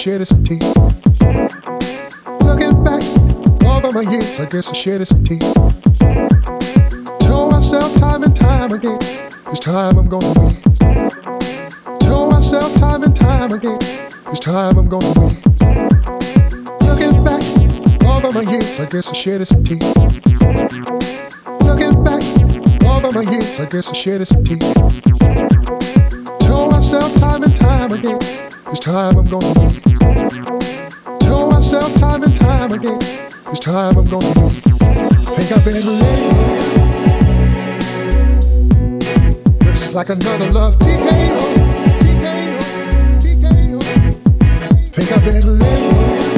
shedded some tears. Looking back over my years, I guess I shedded some tears. Told myself time and time again, this time I'm gonna win. Told myself time and time again, this time I'm gonna win. Looking back over my years, I guess I shedded some tears. Looking back over my years, I guess I shedded some tears. Told myself time and time again, this time I'm gonna win. Told myself time and time again, this time I'm gonna win. Think I better let it go. Looks like another love TKO, TKO, TKO. Think I better let it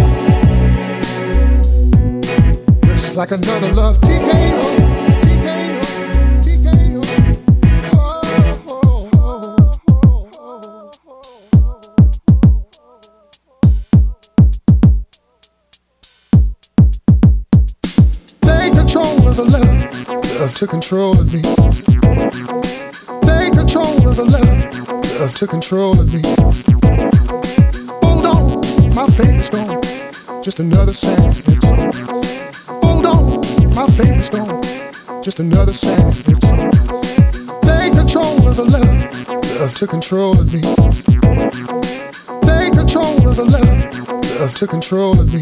go. Looks like another love TKO, TKO, TKO. Take control of the love took control of me. Take control of the love took control of me. Hold on, my faith is gone, just another sad song. Hold on, my faith is gone, just another sad song. Take control of the love took control of me. Take control of the love took control of me.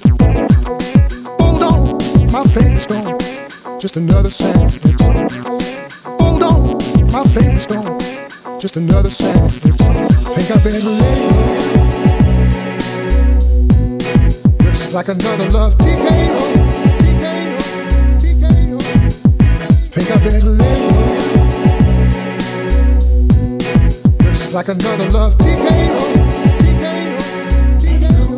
Hold on, my faith is gone, just another sad song. Hold on, my faith is gone, just another sad song. Think I better let it go. Looks like another love TKO, TKO, TKO. Think I better let it go. Looks like another love TKO, TKO, TKO.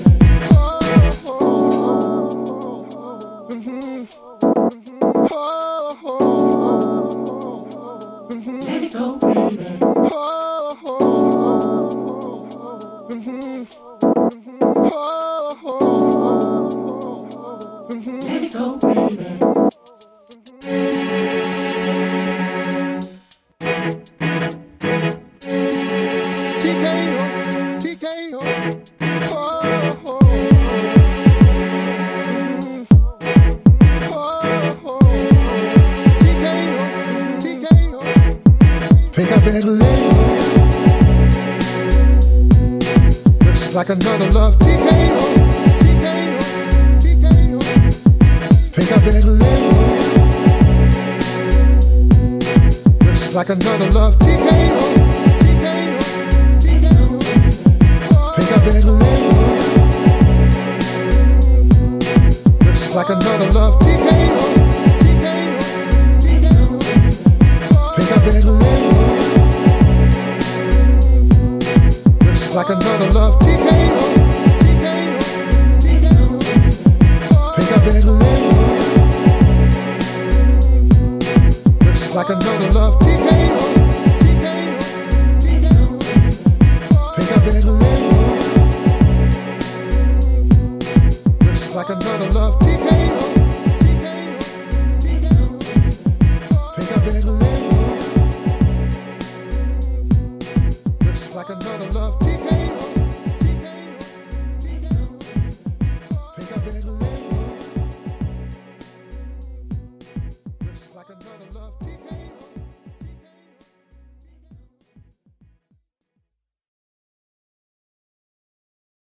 Let it go, baby. Let it go, baby. TKO, TKO. Think I better let it go. Looks like another love TKO, TKO, TKO. Think I better let it go. Looks like another love TKO, TKO, TKO. Think I better let it go. Looks like another love TKO, TKO, TKO. Think I better let it go. Looks like another love TKO, TKO, TKO. Think I better let it go. Looks like another love TKO, TKO, TKO. Think I better let it go. Looks like another love TKO.